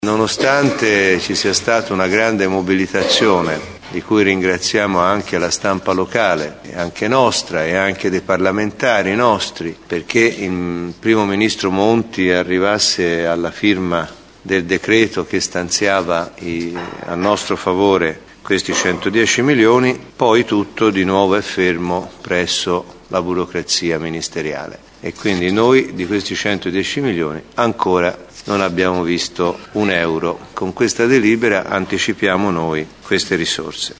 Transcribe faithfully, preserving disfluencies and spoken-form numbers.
Nonostante ci sia stata una grande mobilitazione, di cui ringraziamo anche la stampa locale, anche nostra e anche dei parlamentari nostri, perché il primo ministro Monti arrivasse alla firma del decreto che stanziava i, a nostro favore questi centodieci milioni, poi tutto di nuovo è fermo presso la burocrazia ministeriale. E quindi noi di questi centodieci milioni ancora non abbiamo visto un euro. Con questa delibera anticipiamo noi queste risorse.